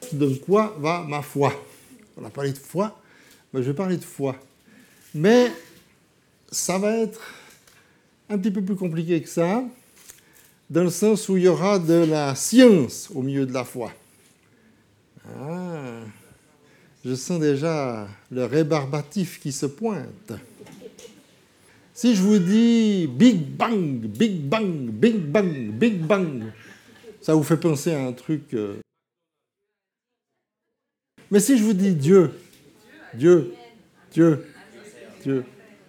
de quoi va ma foi. On a parlé de foi, mais je vais parler de foi. Mais ça va être un petit peu plus compliqué que ça, dans le sens où il y aura de la science au milieu de la foi. Ah, je sens déjà le rébarbatif qui se pointe. Si je vous dis Big Bang, Big Bang, Big Bang, Big Bang, ça vous fait penser à un truc. Mais si je vous dis Dieu, Dieu, Dieu, Dieu.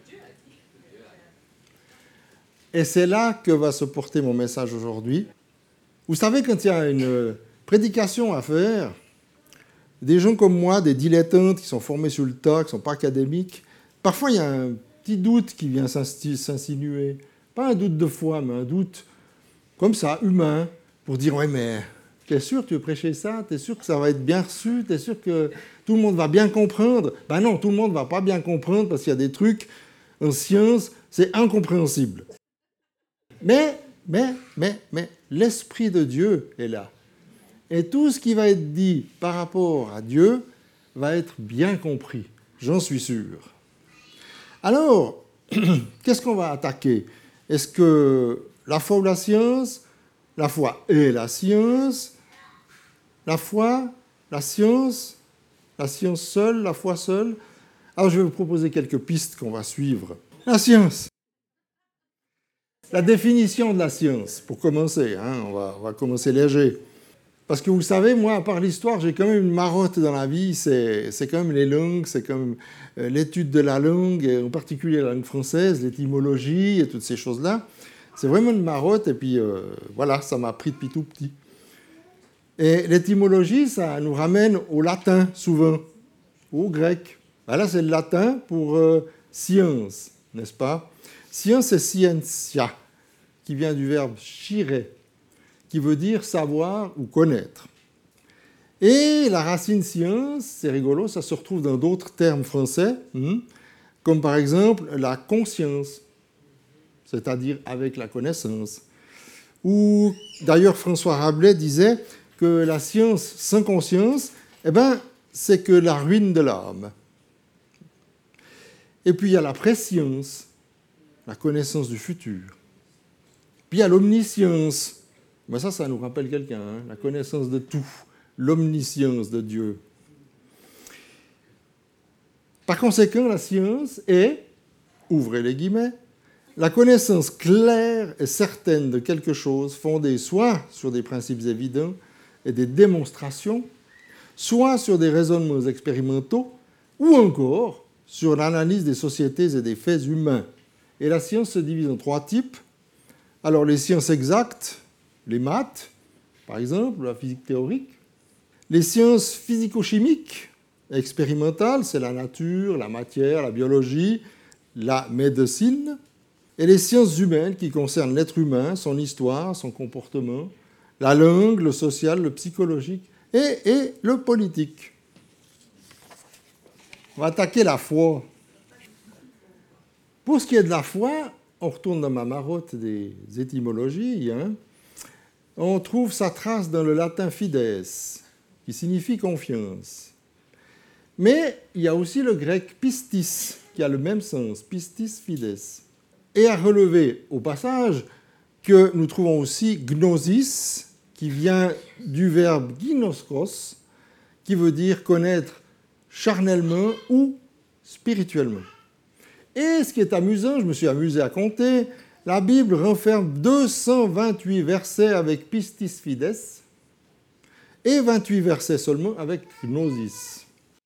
Et c'est là que va se porter mon message aujourd'hui. Vous savez, quand il y a une prédication à faire, des gens comme moi, des dilettantes qui sont formés sur le tas, qui ne sont pas académiques, parfois il y a un petit doute qui vient s'insinuer. Pas un doute de foi, mais un doute comme ça, humain, pour dire « Ouais, mais t'es sûr que tu veux prêcher ça? T'es sûr que ça va être bien reçu? T'es sûr que tout le monde va bien comprendre? » Ben non, tout le monde ne va pas bien comprendre parce qu'il y a des trucs en science, c'est incompréhensible. Mais l'Esprit de Dieu est là. Et tout ce qui va être dit par rapport à Dieu va être bien compris, j'en suis sûr. Alors, qu'est-ce qu'on va attaquer? Est-ce que la foi ou la science? La foi et la science? La foi, la science seule, la foi seule? Alors, je vais vous proposer quelques pistes qu'on va suivre. La science. La définition de la science, pour commencer, hein, on va commencer léger. Parce que vous savez, moi, à part l'histoire, j'ai quand même une marotte dans la vie, c'est quand même les langues, c'est quand même l'étude de la langue, et en particulier la langue française, l'étymologie et toutes ces choses-là. C'est vraiment une marotte, et puis voilà, ça m'a pris depuis tout petit. Et l'étymologie, ça nous ramène au latin, souvent, ou au grec. Ben là, c'est le latin pour science, n'est-ce pas? Science, c'est scientia, qui vient du verbe scire, qui veut dire savoir ou connaître. Et la racine science, c'est rigolo, ça se retrouve dans d'autres termes français, comme par exemple la conscience, c'est-à-dire avec la connaissance. Ou d'ailleurs François Rabelais disait que la science sans conscience, c'est que la ruine de l'âme. Et puis il y a la préscience, la connaissance du futur. Puis il y a l'omniscience. Mais ça nous rappelle quelqu'un, hein, la connaissance de tout, l'omniscience de Dieu. Par conséquent, la science est, ouvrez les guillemets, la connaissance claire et certaine de quelque chose fondée soit sur des principes évidents et des démonstrations, soit sur des raisonnements expérimentaux, ou encore sur l'analyse des sociétés et des faits humains. Et la science se divise en 3 types. Alors, les sciences exactes, les maths, par exemple, la physique théorique. Les sciences physico-chimiques, expérimentales, c'est la nature, la matière, la biologie, la médecine. Et les sciences humaines qui concernent l'être humain, son histoire, son comportement, la langue, le social, le psychologique et le politique. On va attaquer la foi. Pour ce qui est de la foi, on retourne dans ma marotte des étymologies, hein. On trouve sa trace dans le latin fides, qui signifie confiance. Mais il y a aussi le grec pistis, qui a le même sens, pistis fides. Et à relever au passage que nous trouvons aussi gnosis, qui vient du verbe ginoskos, qui veut dire connaître charnellement ou spirituellement. Et ce qui est amusant, je me suis amusé à compter, la Bible renferme 228 versets avec pistis fides et 28 versets seulement avec gnosis.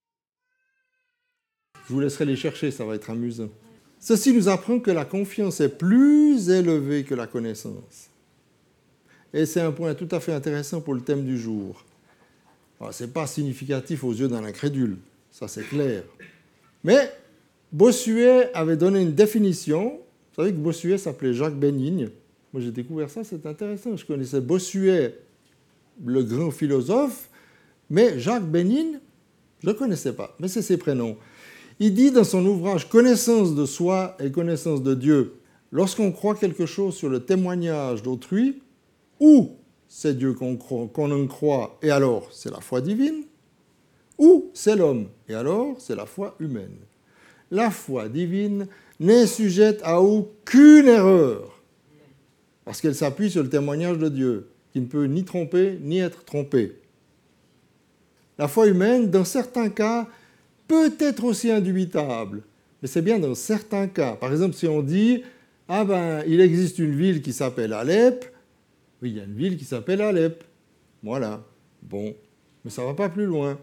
Je vous laisserai les chercher, ça va être amusant. Ceci nous apprend que la confiance est plus élevée que la connaissance. Et c'est un point tout à fait intéressant pour le thème du jour. Ce n'est pas significatif aux yeux d'un incrédule, ça c'est clair. Mais Bossuet avait donné une définition. Vous savez que Bossuet s'appelait Jacques Bénigne. Moi j'ai découvert ça, c'est intéressant. Je connaissais Bossuet, le grand philosophe, mais Jacques Bénigne, je ne le connaissais pas, mais c'est ses prénoms. Il dit dans son ouvrage « Connaissance de soi et connaissance de Dieu », lorsqu'on croit quelque chose sur le témoignage d'autrui, ou c'est Dieu qu'on en croit, et alors c'est la foi divine, ou c'est l'homme, et alors c'est la foi humaine. La foi divine n'est sujette à aucune erreur, parce qu'elle s'appuie sur le témoignage de Dieu, qui ne peut ni tromper ni être trompé. La foi humaine, dans certains cas, peut être aussi indubitable, mais c'est bien dans certains cas. Par exemple, si on dit « Ah ben, il existe une ville qui s'appelle Alep », oui, il y a une ville qui s'appelle Alep. Voilà. Bon, mais ça ne va pas plus loin.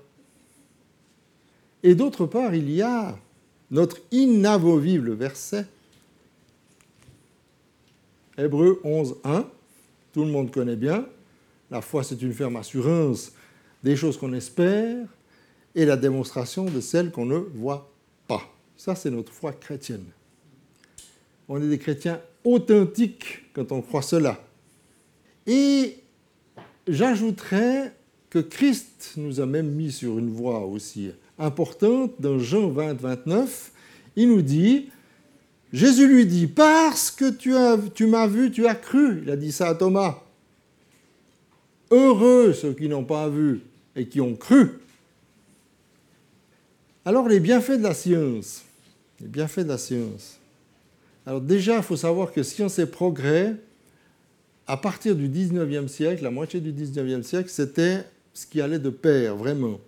Et d'autre part, il y a notre inamovible verset, Hébreux 11, 1, tout le monde connaît bien. La foi, c'est une ferme assurance des choses qu'on espère et la démonstration de celles qu'on ne voit pas. Ça, c'est notre foi chrétienne. On est des chrétiens authentiques quand on croit cela. Et j'ajouterais que Christ nous a même mis sur une voie aussi importante. Dans Jean 20, 29, il nous dit, Jésus lui dit, parce que tu m'as vu, tu as cru. Il a dit ça à Thomas. Heureux ceux qui n'ont pas vu et qui ont cru. Alors les bienfaits de la science. Les bienfaits de la science. Alors déjà, il faut savoir que science et progrès, à partir du 19e siècle, la moitié du 19e siècle, c'était ce qui allait de pair, vraiment.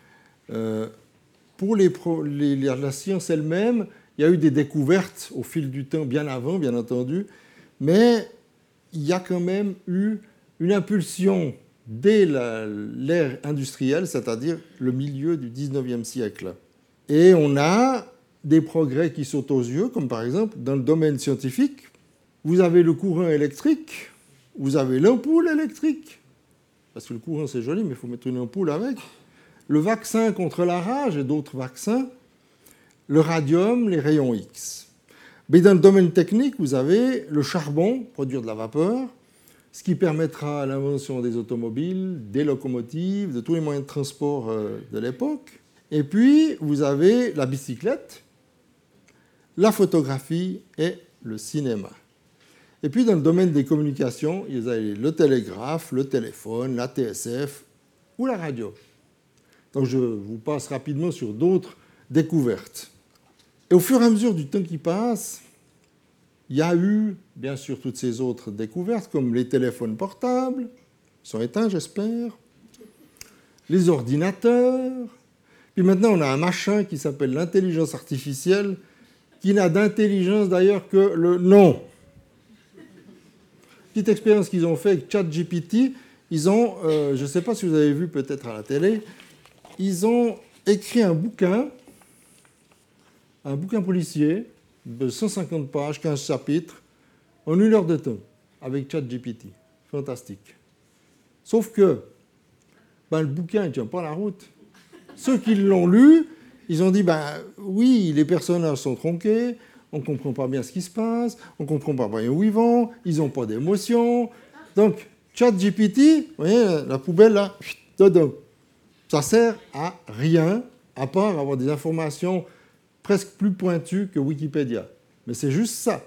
Pour la science elle-même, il y a eu des découvertes au fil du temps, bien avant, bien entendu, mais il y a quand même eu une impulsion dès l'ère industrielle, c'est-à-dire le milieu du 19e siècle. Et on a des progrès qui sautent aux yeux, comme par exemple dans le domaine scientifique, vous avez le courant électrique, vous avez l'ampoule électrique, parce que le courant c'est joli, mais il faut mettre une ampoule avec, le vaccin contre la rage et d'autres vaccins, le radium, les rayons X. Mais dans le domaine technique, vous avez le charbon, produire de la vapeur, ce qui permettra l'invention des automobiles, des locomotives, de tous les moyens de transport de l'époque. Et puis, vous avez la bicyclette, la photographie et le cinéma. Et puis, dans le domaine des communications, il y a le télégraphe, le téléphone, la TSF ou la radio. Donc, je vous passe rapidement sur d'autres découvertes. Et au fur et à mesure du temps qui passe, il y a eu, bien sûr, toutes ces autres découvertes, comme les téléphones portables, ils sont éteints, j'espère, les ordinateurs. Puis maintenant, on a un machin qui s'appelle l'intelligence artificielle, qui n'a d'intelligence d'ailleurs que le nom. Petite expérience qu'ils ont fait avec ChatGPT, ils ont, je ne sais pas si vous avez vu peut-être à la télé, ils ont écrit un bouquin policier de 150 pages, 15 chapitres, en 1 heure de temps, avec ChatGPT. Fantastique. Sauf que le bouquin ne tient pas la route. Ceux qui l'ont lu, ils ont dit, oui, les personnages sont tronqués, on ne comprend pas bien ce qui se passe, on ne comprend pas bien où ils vont, ils n'ont pas d'émotion. Donc, ChatGPT, vous voyez, la poubelle là, dedans. Ça sert à rien, à part avoir des informations presque plus pointues que Wikipédia. Mais c'est juste ça.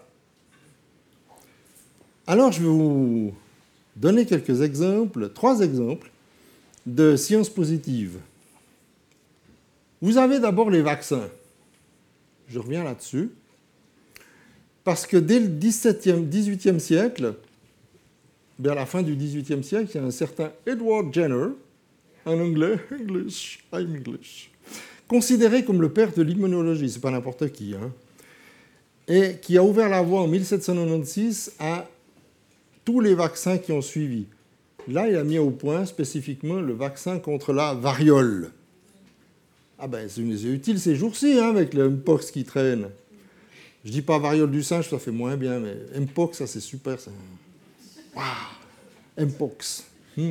Alors, je vais vous donner quelques exemples, 3 exemples de sciences positives. Vous avez d'abord les vaccins. Je reviens là-dessus. Parce que dès le XVIIIe siècle, vers la fin du XVIIIe siècle, il y a un certain Edward Jenner, en anglais, I'm English, considéré comme le père de l'immunologie, c'est pas n'importe qui, hein, et qui a ouvert la voie en 1796 à tous les vaccins qui ont suivi. Là, il a mis au point spécifiquement le vaccin contre la variole. Ah ben, c'est utile ces jours-ci, hein, avec le Mpox qui traîne. Je dis pas variole du singe, ça fait moins bien, mais Mpox, ça c'est super. Ça. Waouh, Mpox.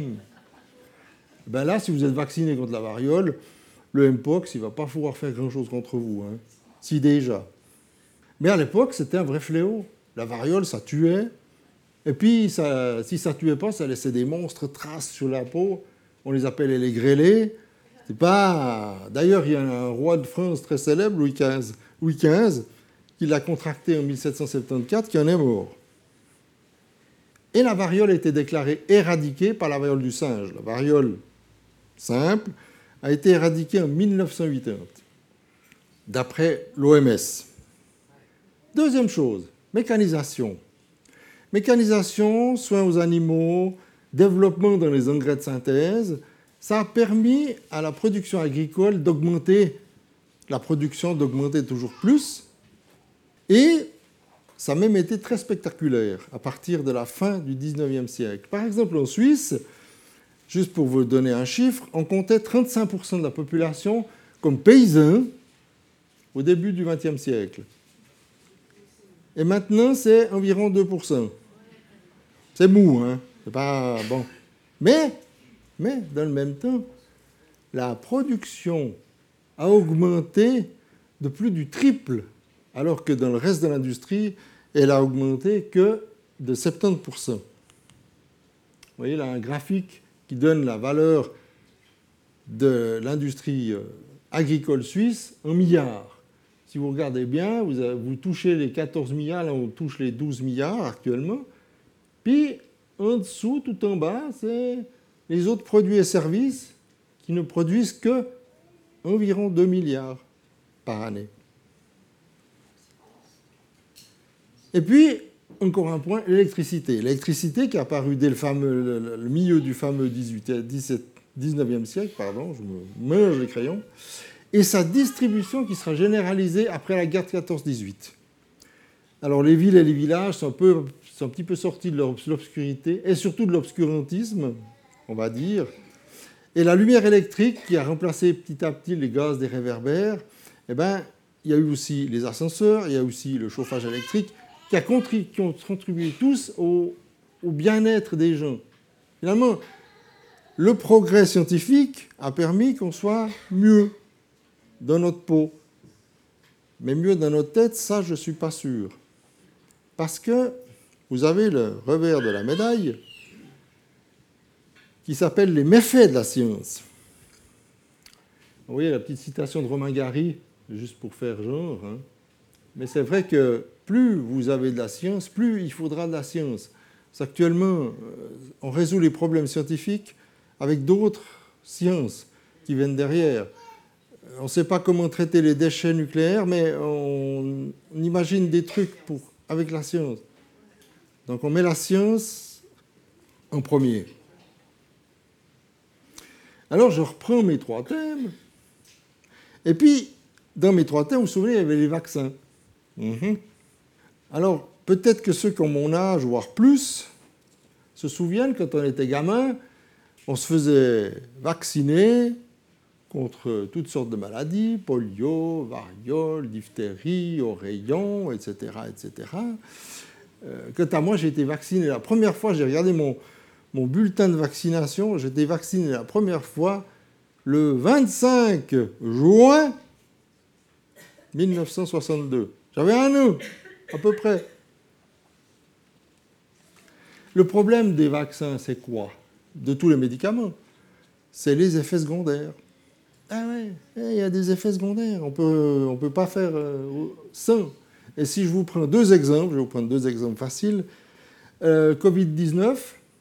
Ben là, si vous êtes vacciné contre la variole, le Mpox, il ne va pas pouvoir faire grand-chose contre vous. Hein. Si déjà. Mais à l'époque, c'était un vrai fléau. La variole, ça tuait. Et puis, si ça ne tuait pas, ça laissait des monstres traces sur la peau. On les appelait les grêlés. C'est pas... D'ailleurs, il y a un roi de France très célèbre, Louis XV, qui l'a contracté en 1774, qui en est mort. Et la variole a été déclarée éradiquée par la variole du singe. La variole simple a été éradiquée en 1980, d'après l'OMS. Deuxième chose, mécanisation. Mécanisation, soins aux animaux, développement dans les engrais de synthèse, ça a permis à la production agricole d'augmenter, la production d'augmenter toujours plus, et ça a même été très spectaculaire à partir de la fin du 19e siècle. Par exemple, en Suisse, juste pour vous donner un chiffre, on comptait 35% de la population comme paysans au début du XXe siècle. Et maintenant, c'est environ 2%. C'est mou, hein? C'est pas bon. Mais, dans le même temps, la production a augmenté de plus du triple, alors que dans le reste de l'industrie, elle a augmenté que de 70%. Vous voyez là un graphique qui donne la valeur de l'industrie agricole suisse en milliards. Si vous regardez bien, vous touchez les 14 milliards, là on touche les 12 milliards actuellement. Puis en dessous, tout en bas, c'est les autres produits et services qui ne produisent que environ 2 milliards par année. Et puis, encore un point, l'électricité. L'électricité qui est apparue dès le milieu du fameux 19e siècle, pardon, je me mélange les crayons, et sa distribution qui sera généralisée après la guerre de 14-18. Alors les villes et les villages sont un petit peu sortis de l'obscurité, et surtout de l'obscurantisme, on va dire. Et la lumière électrique qui a remplacé petit à petit les gaz des réverbères, eh ben, il y a eu aussi les ascenseurs, il y a aussi le chauffage électrique, qui ont contribué tous au bien-être des gens. Finalement, le progrès scientifique a permis qu'on soit mieux dans notre peau. Mais mieux dans notre tête, ça, je ne suis pas sûr. Parce que vous avez le revers de la médaille qui s'appelle les méfaits de la science. Vous voyez la petite citation de Romain Gary, juste pour faire genre, hein. Mais c'est vrai que plus vous avez de la science, plus il faudra de la science. Actuellement, on résout les problèmes scientifiques avec d'autres sciences qui viennent derrière. On ne sait pas comment traiter les déchets nucléaires, mais on imagine des trucs avec la science. Donc on met la science en premier. Alors je reprends mes 3 thèmes. Et puis, dans mes 3 thèmes, vous vous souvenez, il y avait les vaccins. Alors, peut-être que ceux qui ont mon âge, voire plus, se souviennent, quand on était gamin, on se faisait vacciner contre toutes sortes de maladies, polio, variole, diphtérie, oreillon, etc. etc. Quant à moi, j'ai été vacciné la première fois, j'ai regardé mon bulletin de vaccination, j'ai été vacciné la première fois le 25 juin 1962. J'avais 1 an, à peu près. Le problème des vaccins, c'est quoi? De tous les médicaments, c'est les effets secondaires. Ah ouais, il y a des effets secondaires. On peut pas faire sans. Et si je vous prends 2 exemples, je vais vous prendre 2 exemples faciles. Covid-19,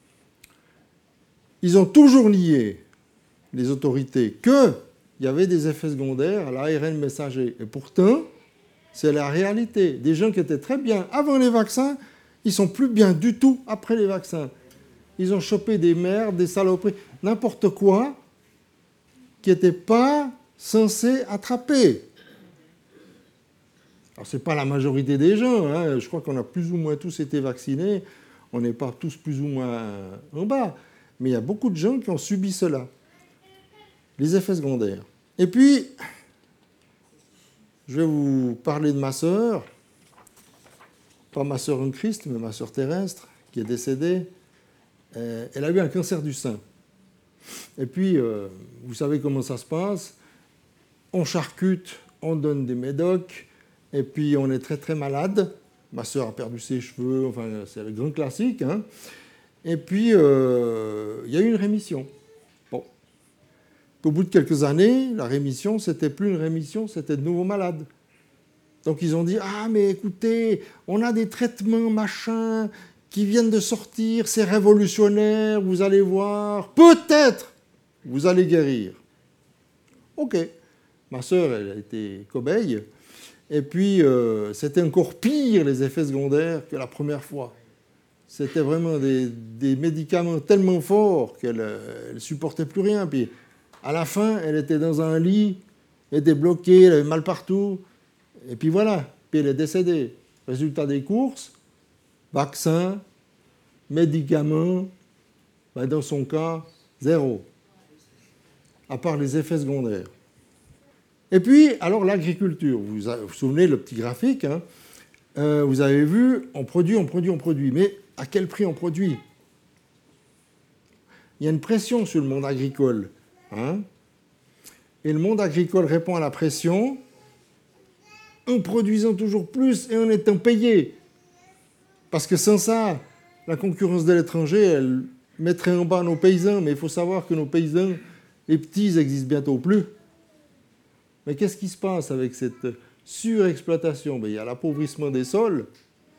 ils ont toujours nié, les autorités, qu'il y avait des effets secondaires à l'ARN messager. Et pourtant, c'est la réalité. Des gens qui étaient très bien avant les vaccins, ils ne sont plus bien du tout après les vaccins. Ils ont chopé des merdes, des saloperies, n'importe quoi qui n'était pas censé attraper. Alors, ce n'est pas la majorité des gens. Hein. Je crois qu'on a plus ou moins tous été vaccinés. On n'est pas tous plus ou moins en bas. Mais il y a beaucoup de gens qui ont subi cela. Les effets secondaires. Et puis, je vais vous parler de ma sœur. Pas ma sœur en Christ, mais ma sœur terrestre, qui est décédée. Elle a eu un cancer du sein. Et puis, vous savez comment ça se passe. On charcute, on donne des médocs, et puis on est très très malade. Ma sœur a perdu ses cheveux, enfin c'est le grand classique. Hein. Et puis, il y a eu une rémission. Bon. Au bout de quelques années, la rémission, c'était plus une rémission, c'était de nouveaux malades. Donc ils ont dit, ah mais écoutez, on a des traitements, machin, qui viennent de sortir, c'est révolutionnaire, vous allez voir, peut-être vous allez guérir. Ok, ma sœur, elle a été cobaye, et puis c'était encore pire les effets secondaires que la première fois. C'était vraiment des médicaments tellement forts qu'elle ne supportait plus rien. Puis à la fin, elle était dans un lit, elle était bloquée, elle avait mal partout, et puis voilà, puis elle est décédée. Résultat des courses, vaccin, médicaments, ben dans son cas, zéro, à part les effets secondaires. Et puis, alors l'agriculture, vous vous souvenez le petit graphique, hein, vous avez vu, on produit, mais à quel prix on produit? Il y a une pression sur le monde agricole, hein, et le monde agricole répond à la pression en produisant toujours plus et en étant payé. Parce que sans ça, la concurrence de l'étranger, elle mettrait en bas nos paysans, mais il faut savoir que nos paysans, les petits, n'existent bientôt plus. Mais qu'est-ce qui se passe avec cette surexploitation? Il y a l'appauvrissement des sols,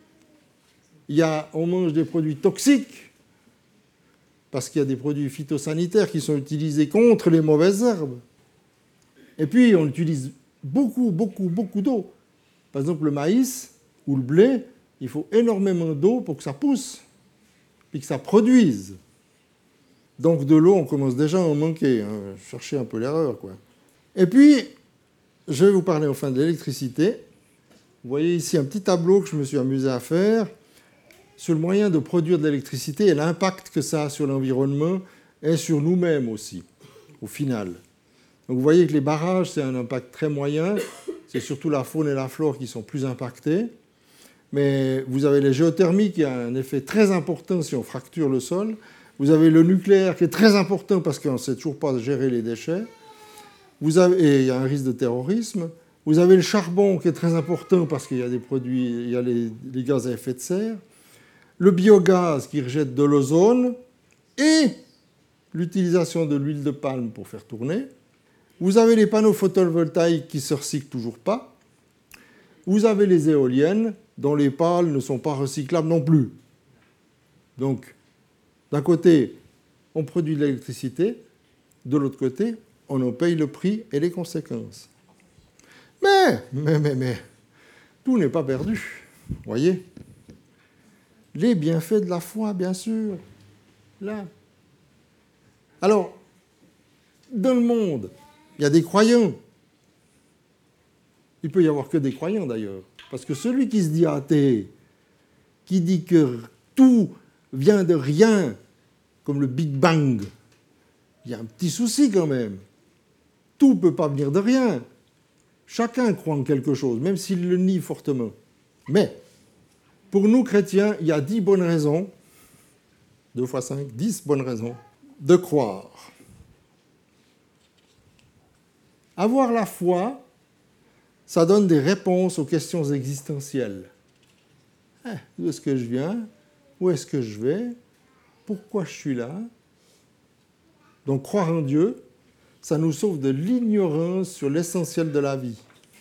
on mange des produits toxiques, parce qu'il y a des produits phytosanitaires qui sont utilisés contre les mauvaises herbes. Et puis, on utilise beaucoup d'eau. Par exemple, le maïs ou le blé, il faut énormément d'eau pour que ça pousse, puis que ça produise. Donc de l'eau, on commence déjà à en manquer. Hein. Cherchez un peu l'erreur, quoi. Et puis, je vais vous parler enfin de l'électricité. Vous voyez ici un petit tableau que je me suis amusé à faire sur le moyen de produire de l'électricité et l'impact que ça a sur l'environnement et sur nous-mêmes aussi, au final. Donc vous voyez que les barrages, c'est un impact très moyen. C'est surtout la faune et la flore qui sont plus impactées. Mais vous avez les géothermiques qui a un effet très important si on fracture le sol. Vous avez le nucléaire qui est très important parce qu'on ne sait toujours pas gérer les déchets. Et il y a un risque de terrorisme. Vous avez le charbon qui est très important parce qu'il y a des produits, il y a les gaz à effet de serre. Le biogaz qui rejette de l'ozone et l'utilisation de l'huile de palme pour faire tourner. Vous avez les panneaux photovoltaïques qui ne se recyclent toujours pas. Vous avez les éoliennes dont les pales ne sont pas recyclables non plus. Donc, d'un côté, on produit de l'électricité, de l'autre côté, on en paye le prix et les conséquences. Mais, tout n'est pas perdu, voyez. Les bienfaits de la foi, bien sûr, là. Alors, dans le monde, il y a des croyants. Il peut y avoir que des croyants, d'ailleurs. Parce que celui qui se dit athée, qui dit que tout vient de rien, comme le Big Bang, il y a un petit souci quand même. Tout ne peut pas venir de rien. Chacun croit en quelque chose, même s'il le nie fortement. Mais, pour nous chrétiens, il y a 10 bonnes raisons, 2 fois 5, 10 bonnes raisons, de croire. Avoir la foi, ça donne des réponses aux questions existentielles. D'où est-ce que je viens? Où est-ce que je vais? Pourquoi je suis là? Donc croire en Dieu, ça nous sauve de l'ignorance sur l'essentiel de la vie.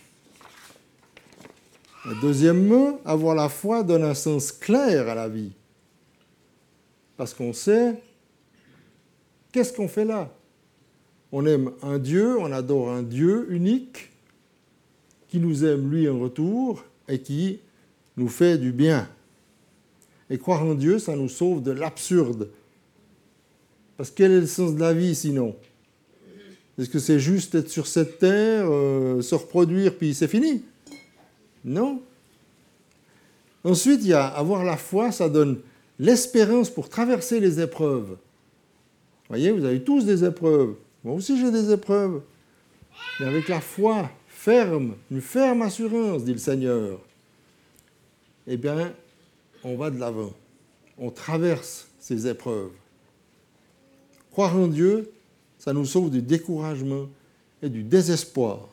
Deuxièmement, avoir la foi donne un sens clair à la vie. Parce qu'on sait, qu'est-ce qu'on fait là? On aime un Dieu, on adore un Dieu unique, qui nous aime lui en retour et qui nous fait du bien. Et croire en Dieu, ça nous sauve de l'absurde. Parce que quel est le sens de la vie sinon? Est-ce que c'est juste être sur cette terre, se reproduire, puis c'est fini? Non. Ensuite, il y a avoir la foi, ça donne l'espérance pour traverser les épreuves. Vous voyez, vous avez tous des épreuves. Moi aussi, j'ai des épreuves. Mais avec la foi ferme, une ferme assurance, dit le Seigneur, eh bien, on va de l'avant. On traverse ces épreuves. Croire en Dieu, ça nous sauve du découragement et du désespoir.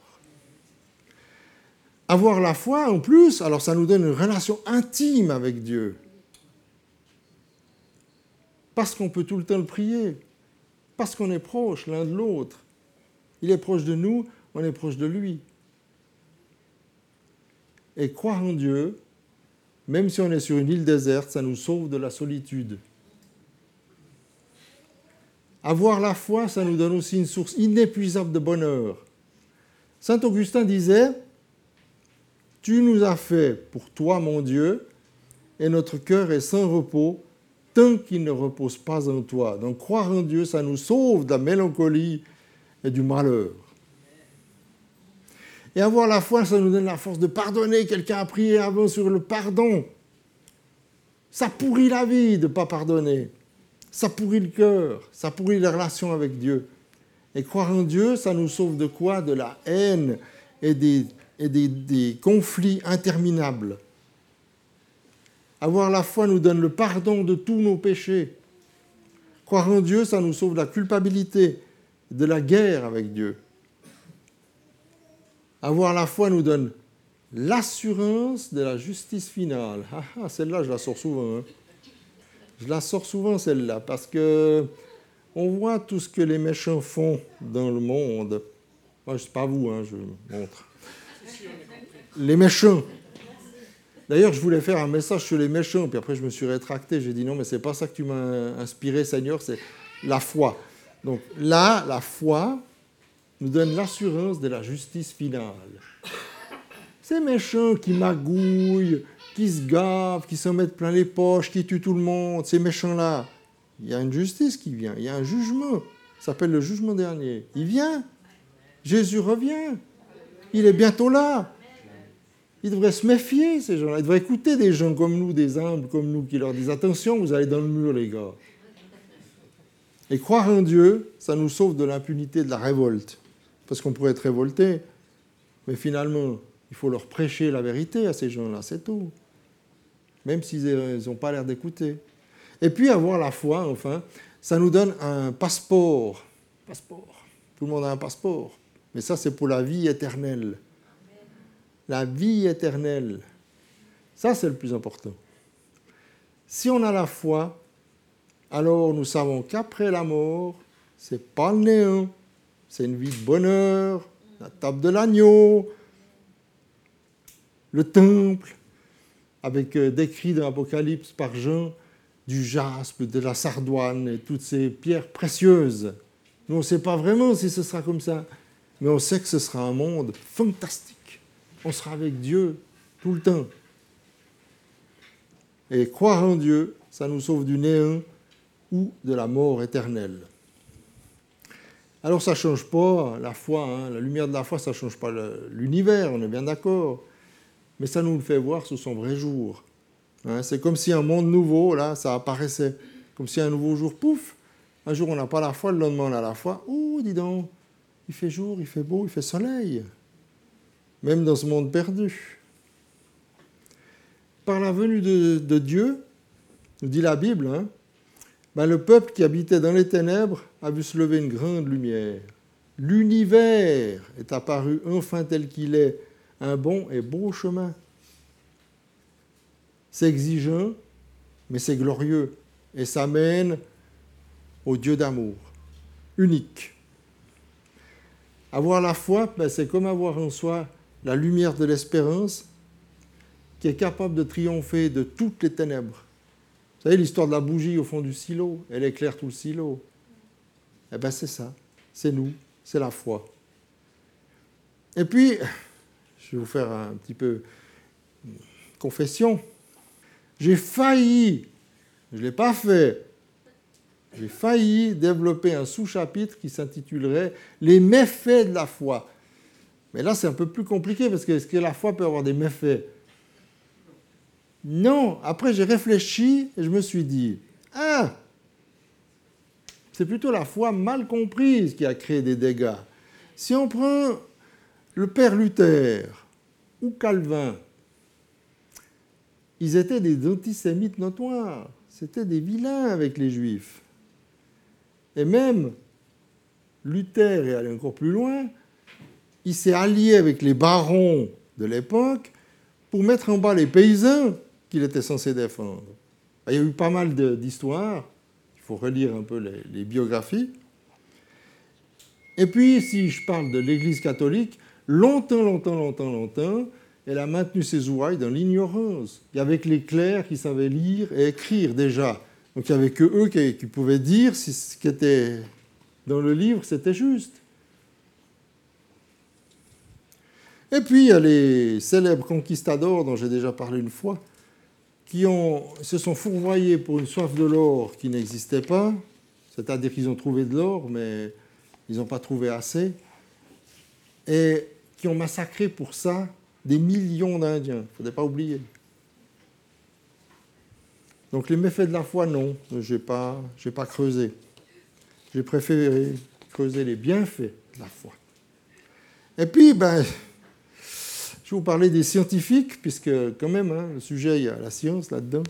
Avoir la foi, en plus, alors ça nous donne une relation intime avec Dieu. Parce qu'on peut tout le temps le prier. Parce qu'on est proche l'un de l'autre. Il est proche de nous, on est proche de lui. Et croire en Dieu, même si on est sur une île déserte, ça nous sauve de la solitude. Avoir la foi, ça nous donne aussi une source inépuisable de bonheur. Saint Augustin disait, « Tu nous as fait pour toi, mon Dieu, et notre cœur est sans repos tant qu'il ne repose pas en toi. » Donc croire en Dieu, ça nous sauve de la mélancolie et du malheur. Et avoir la foi, ça nous donne la force de pardonner. Quelqu'un a prié avant sur le pardon. Ça pourrit la vie de ne pas pardonner. Ça pourrit le cœur, ça pourrit les relations avec Dieu. Et croire en Dieu, ça nous sauve de quoi? De la haine et des conflits interminables. Avoir la foi nous donne le pardon de tous nos péchés. Croire en Dieu, ça nous sauve de la culpabilité, de la guerre avec Dieu. Avoir la foi nous donne l'assurance de la justice finale. Ah, celle-là, je la sors souvent. Hein. Je la sors souvent, celle-là, parce que on voit tout ce que les méchants font dans le monde. Moi, ce n'est pas vous, hein, je montre. Les méchants. D'ailleurs, je voulais faire un message sur les méchants, puis après, je me suis rétracté. J'ai dit non, mais ce n'est pas ça que tu m'as inspiré, Seigneur, c'est la foi. Donc là, la foi nous donne l'assurance de la justice finale. Ces méchants qui magouillent, qui se gavent, qui s'en mettent plein les poches, qui tuent tout le monde, ces méchants-là, il y a une justice qui vient, il y a un jugement. Ça s'appelle le jugement dernier. Il vient. Jésus revient. Il est bientôt là. Ils devraient se méfier, ces gens-là. Ils devraient écouter des gens comme nous, des humbles comme nous, qui leur disent « Attention, vous allez dans le mur, les gars ». Et croire en Dieu, ça nous sauve de l'impunité de la révolte. Parce qu'on pourrait être révolté, mais finalement, il faut leur prêcher la vérité à ces gens-là, c'est tout. Même s'ils n'ont pas l'air d'écouter. Et puis avoir la foi, enfin, ça nous donne un passeport. Passeport. Tout le monde a un passeport. Mais ça, c'est pour la vie éternelle. La vie éternelle. Ça, c'est le plus important. Si on a la foi, alors nous savons qu'après la mort, ce n'est pas le néant. C'est une vie de bonheur, la table de l'agneau, le temple, avec décrit dans l'Apocalypse par Jean, du jaspe, de la sardoine et toutes ces pierres précieuses. Nous, on ne sait pas vraiment si ce sera comme ça, mais on sait que ce sera un monde fantastique. On sera avec Dieu tout le temps. Et croire en Dieu, ça nous sauve du néant ou de la mort éternelle. Alors ça ne change pas la foi, hein, la lumière de la foi, ça ne change pas l'univers, on est bien d'accord, mais ça nous le fait voir sous son vrai jour. Hein, c'est comme si un monde nouveau, là, ça apparaissait, comme si un nouveau jour, pouf, un jour on n'a pas la foi, le lendemain on a la foi, oh, dis donc, il fait jour, il fait beau, il fait soleil, même dans ce monde perdu. Par la venue de Dieu, nous dit la Bible, hein, le peuple qui habitait dans les ténèbres a vu se lever une grande lumière. L'univers est apparu enfin tel qu'il est, un bon et beau chemin. C'est exigeant, mais c'est glorieux, et ça mène au Dieu d'amour, unique. Avoir la foi, c'est comme avoir en soi la lumière de l'espérance qui est capable de triompher de toutes les ténèbres. Vous savez, l'histoire de la bougie au fond du silo, elle éclaire tout le silo. Eh bien, c'est ça, c'est nous, c'est la foi. Et puis, je vais vous faire un petit peu une confession. J'ai failli, je ne l'ai pas fait, j'ai failli développer un sous-chapitre qui s'intitulerait « Les méfaits de la foi ». Mais là, c'est un peu plus compliqué parce que est-ce que la foi peut avoir des méfaits ? Non, après j'ai réfléchi et je me suis dit, c'est plutôt la foi mal comprise qui a créé des dégâts. Si on prend le père Luther ou Calvin, ils étaient des antisémites notoires, c'était des vilains avec les juifs. Et même Luther est allé encore plus loin, il s'est allié avec les barons de l'époque pour mettre en bas les paysans qu'il était censé défendre. Il y a eu pas mal d'histoires, il faut relire un peu les biographies. Et puis, si je parle de l'Église catholique, longtemps, elle a maintenu ses ouailles dans l'ignorance. Il n'y avait que les clercs qui savaient lire et écrire déjà. Donc il n'y avait que eux qui pouvaient dire si ce qui était dans le livre, c'était juste. Et puis il y a les célèbres conquistadors dont j'ai déjà parlé une fois, qui se sont fourvoyés pour une soif de l'or qui n'existait pas, c'est-à-dire qu'ils ont trouvé de l'or, mais ils n'ont pas trouvé assez, et qui ont massacré pour ça des millions d'Indiens. Il ne faudrait pas oublier. Donc les méfaits de la foi, non, je n'ai pas creusé. J'ai préféré creuser les bienfaits de la foi. Et puis, je vais vous parler des scientifiques, puisque quand même, le sujet, il y a la science là-dedans.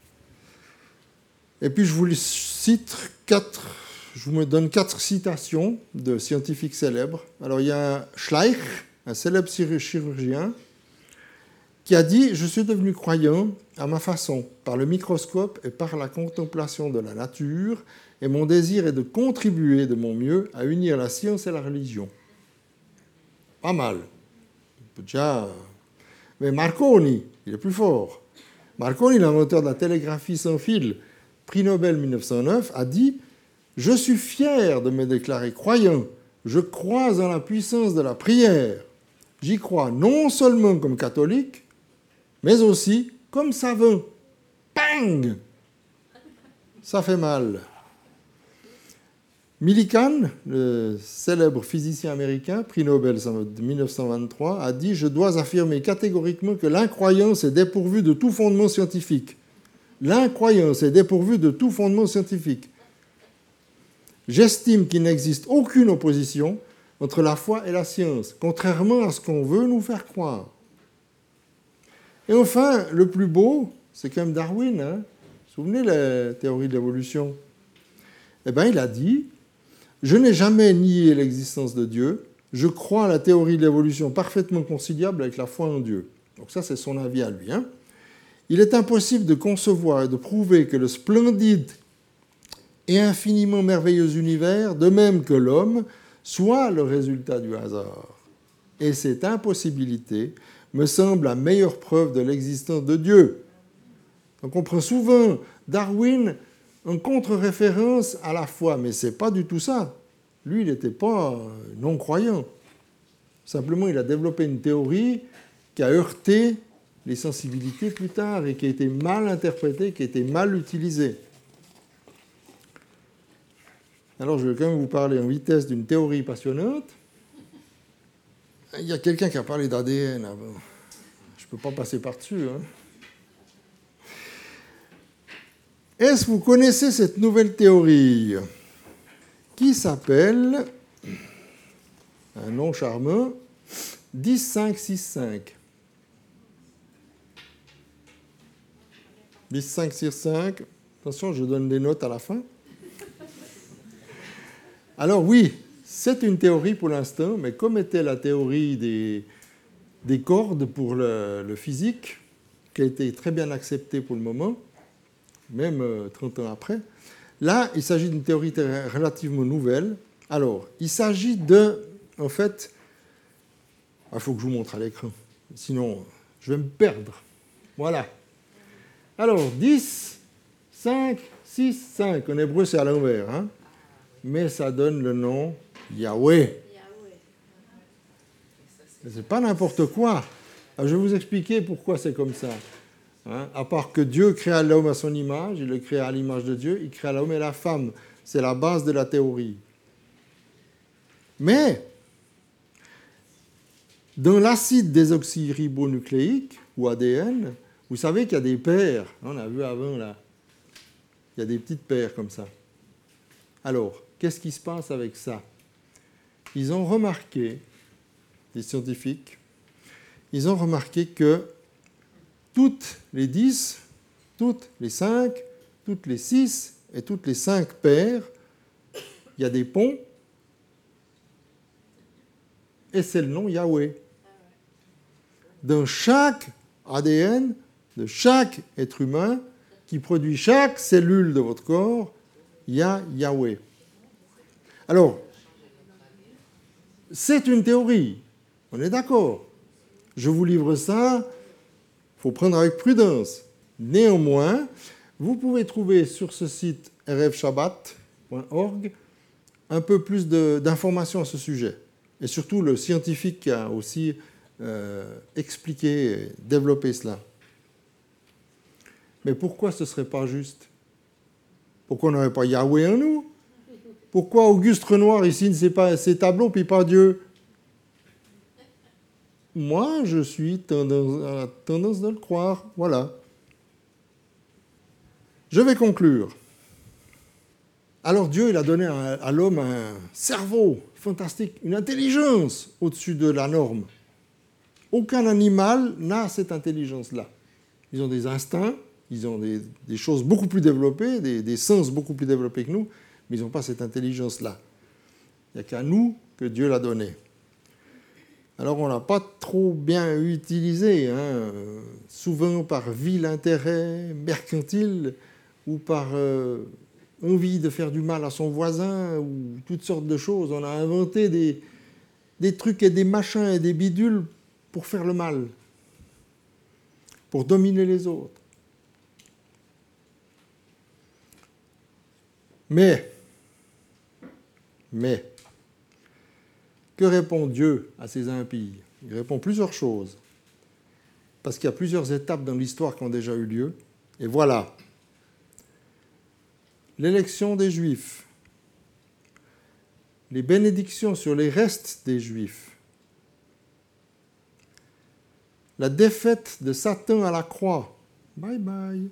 Et puis je vous cite je vous donne 4 citations de scientifiques célèbres. Alors il y a Schleich, un célèbre chirurgien, qui a dit « Je suis devenu croyant à ma façon, par le microscope et par la contemplation de la nature, et mon désir est de contribuer de mon mieux à unir la science et la religion. » Pas mal. Déjà... Mais Marconi, il est plus fort. Marconi, l'inventeur de la télégraphie sans fil, prix Nobel 1909, a dit « Je suis fier de me déclarer croyant. Je crois en la puissance de la prière. J'y crois non seulement comme catholique, mais aussi comme savant. » Pang! Ça fait mal. Millikan, le célèbre physicien américain, prix Nobel de 1923, a dit « Je dois affirmer catégoriquement que l'incroyance est dépourvue de tout fondement scientifique. L'incroyance est dépourvue de tout fondement scientifique. J'estime qu'il n'existe aucune opposition entre la foi et la science, contrairement à ce qu'on veut nous faire croire. » Et enfin, le plus beau, c'est quand même Darwin. Vous vous souvenez de la théorie de l'évolution? Eh bien, il a dit « Je n'ai jamais nié l'existence de Dieu. Je crois à la théorie de l'évolution parfaitement conciliable avec la foi en Dieu. » Donc ça, c'est son avis à lui. Il est impossible de concevoir et de prouver que le splendide et infiniment merveilleux univers, de même que l'homme, soit le résultat du hasard. Et cette impossibilité me semble la meilleure preuve de l'existence de Dieu. Donc on prend souvent Darwin en contre-référence à la foi, mais ce n'est pas du tout ça. Lui, il n'était pas non-croyant. Simplement, il a développé une théorie qui a heurté les sensibilités plus tard et qui a été mal interprétée, qui a été mal utilisée. Alors, je vais quand même vous parler en vitesse d'une théorie passionnante. Il y a quelqu'un qui a parlé d'ADN avant. Je ne peux pas passer par-dessus. Est-ce que vous connaissez cette nouvelle théorie qui s'appelle, un nom charmant, 10-5-6-5. 10-5-6-5. Attention, je donne des notes à la fin. Alors oui, c'est une théorie pour l'instant, mais comme était la théorie des cordes pour le physique, qui a été très bien acceptée pour le moment, même 30 ans après, là, il s'agit d'une théorie relativement nouvelle. Alors, il s'agit en fait, il faut que je vous montre à l'écran, sinon je vais me perdre. Voilà. Alors, 10, 5, 6, 5. En hébreu, c'est à l'envers, mais ça donne le nom Yahweh. Mais c'est pas n'importe quoi. Alors, je vais vous expliquer pourquoi c'est comme ça. À part que Dieu créa l'homme à son image, il le créa à l'image de Dieu, il créa l'homme et la femme. C'est la base de la théorie. Mais, dans l'acide désoxyribonucléique, ou ADN, vous savez qu'il y a des paires. On a vu avant, là. Il y a des petites paires comme ça. Alors, qu'est-ce qui se passe avec ça? Ils ont remarqué, les scientifiques, ils ont remarqué que toutes les 10, toutes les 5, toutes les 6 et toutes les 5 paires, il y a des ponts et c'est le nom Yahweh. Dans chaque ADN de chaque être humain qui produit chaque cellule de votre corps, il y a Yahweh. Alors, c'est une théorie, on est d'accord. Je vous livre ça, il faut prendre avec prudence. Néanmoins, vous pouvez trouver sur ce site rfshabbat.org un peu plus d'informations à ce sujet. Et surtout le scientifique qui a aussi expliqué et développé cela. Mais pourquoi ce ne serait pas juste? Pourquoi on n'aurait pas Yahweh en nous? Pourquoi Auguste Renoir il signe ses tableaux puis pas Dieu? Moi, je suis tendance de le croire. Voilà. Je vais conclure. Alors Dieu, il a donné à l'homme un cerveau fantastique, une intelligence au-dessus de la norme. Aucun animal n'a cette intelligence-là. Ils ont des instincts, ils ont des choses beaucoup plus développées, des sens beaucoup plus développés que nous, mais ils n'ont pas cette intelligence-là. Il n'y a qu'à nous que Dieu l'a donnée. Alors on ne l'a pas trop bien utilisé, souvent par vil intérêt mercantile ou par envie de faire du mal à son voisin ou toutes sortes de choses. On a inventé des trucs et des machins et des bidules pour faire le mal, pour dominer les autres. Mais, que répond Dieu à ces impies? Il répond plusieurs choses, parce qu'il y a plusieurs étapes dans l'histoire qui ont déjà eu lieu. Et voilà, l'élection des Juifs, les bénédictions sur les restes des Juifs, la défaite de Satan à la croix. Bye bye.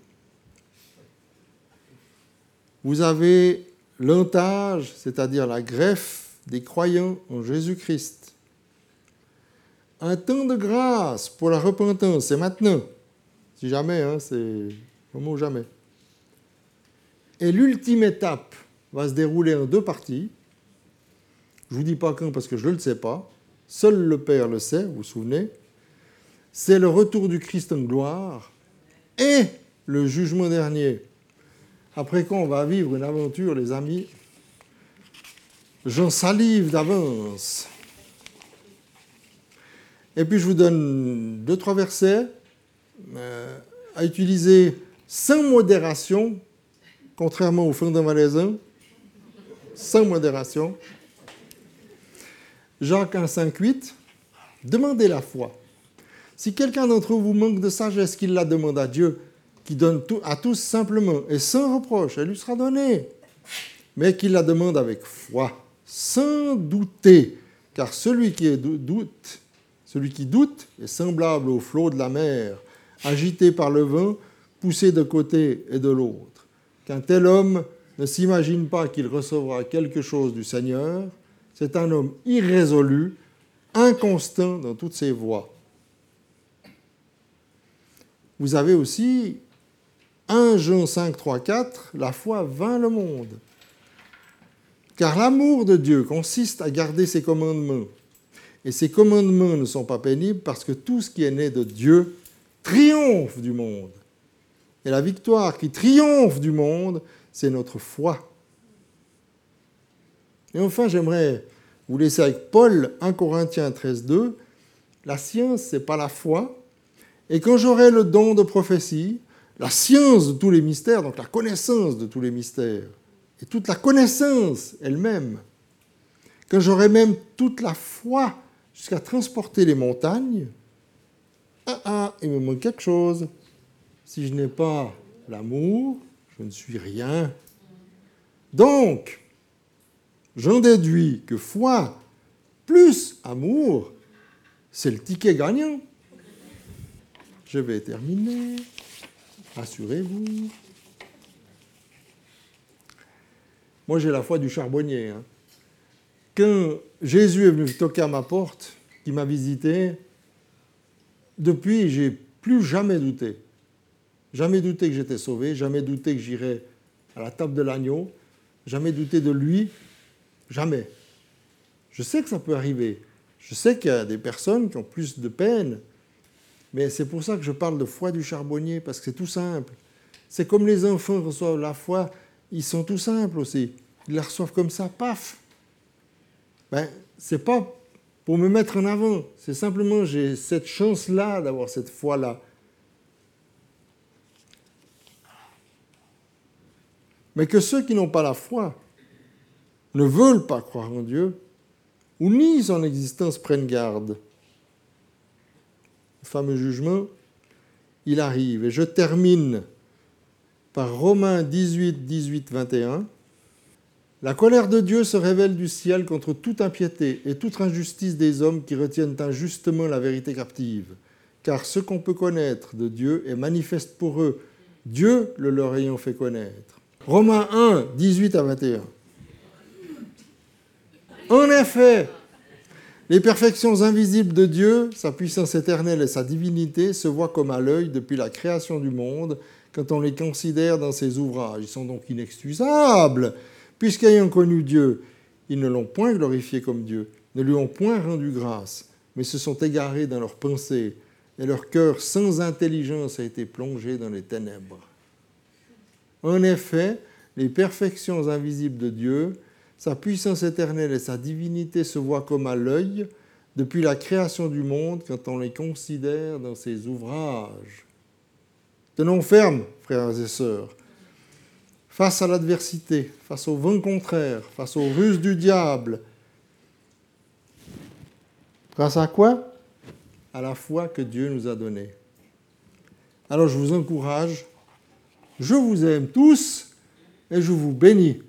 Vous avez l'entage, c'est-à-dire la greffe des croyants en Jésus-Christ. Un temps de grâce pour la repentance, c'est maintenant. Si jamais, c'est le moment ou jamais. Et l'ultime étape va se dérouler en 2 parties. Je ne vous dis pas quand parce que je ne le sais pas. Seul le Père le sait, vous vous souvenez. C'est le retour du Christ en gloire et le jugement dernier. Après quoi on va vivre une aventure, les amis. J'en salive d'avance. Et puis je vous donne 2-3 versets à utiliser sans modération, contrairement au fondement valaisan, sans modération. Jacques 1, 5, 8. Demandez la foi. Si quelqu'un d'entre vous manque de sagesse, qu'il la demande à Dieu, qui donne à tous simplement et sans reproche, elle lui sera donnée. Mais qu'il la demande avec foi, sans douter, car celui qui doute est semblable au flot de la mer, agité par le vent, poussé de côté et de l'autre. Qu'un tel homme ne s'imagine pas qu'il recevra quelque chose du Seigneur, c'est un homme irrésolu, inconstant dans toutes ses voies. Vous avez aussi 1 Jean 5, 3, 4, la foi vainc le monde. Car l'amour de Dieu consiste à garder ses commandements. Et ses commandements ne sont pas pénibles parce que tout ce qui est né de Dieu triomphe du monde. Et la victoire qui triomphe du monde, c'est notre foi. Et enfin, j'aimerais vous laisser avec Paul, 1 Corinthiens 13, 2. La science, ce n'est pas la foi. Et quand j'aurai le don de prophétie, la science de tous les mystères, donc la connaissance de tous les mystères, et toute la connaissance elle-même, quand j'aurai même toute la foi jusqu'à transporter les montagnes, il me manque quelque chose. Si je n'ai pas l'amour, je ne suis rien. Donc, j'en déduis que foi plus amour, c'est le ticket gagnant. Je vais terminer. Rassurez-vous. Moi, j'ai la foi du charbonnier. Quand Jésus est venu toquer à ma porte, qui m'a visité, depuis, j'ai plus jamais douté. Jamais douté que j'étais sauvé, jamais douté que j'irais à la table de l'agneau, jamais douté de lui, jamais. Je sais que ça peut arriver. Je sais qu'il y a des personnes qui ont plus de peine, mais c'est pour ça que je parle de foi du charbonnier, parce que c'est tout simple. C'est comme les enfants reçoivent la foi, ils sont tout simples aussi. Ils la reçoivent comme ça, paf. C'est pas pour me mettre en avant. C'est simplement, j'ai cette chance-là d'avoir cette foi-là. Mais que ceux qui n'ont pas la foi, ne veulent pas croire en Dieu, ou nient son existence, prennent garde. Le fameux jugement, il arrive. Et je termine par Romains 18, 18, 21. La colère de Dieu se révèle du ciel contre toute impiété et toute injustice des hommes qui retiennent injustement la vérité captive. Car ce qu'on peut connaître de Dieu est manifeste pour eux, Dieu le leur ayant fait connaître. Romains 1, 18 à 21. En effet, les perfections invisibles de Dieu, sa puissance éternelle et sa divinité se voient comme à l'œil depuis la création du monde quand on les considère dans ses ouvrages. Ils sont donc inexcusables, puisqu'ayant connu Dieu, ils ne l'ont point glorifié comme Dieu, ne lui ont point rendu grâce, mais se sont égarés dans leurs pensées, et leur cœur sans intelligence a été plongé dans les ténèbres. En effet, les perfections invisibles de Dieu, sa puissance éternelle et sa divinité se voient comme à l'œil depuis la création du monde quand on les considère dans ses ouvrages. Tenons ferme, frères et sœurs, face à l'adversité, face au vent contraire, face aux ruses du diable. Grâce à quoi? À la foi que Dieu nous a donnée. Alors je vous encourage, je vous aime tous et je vous bénis.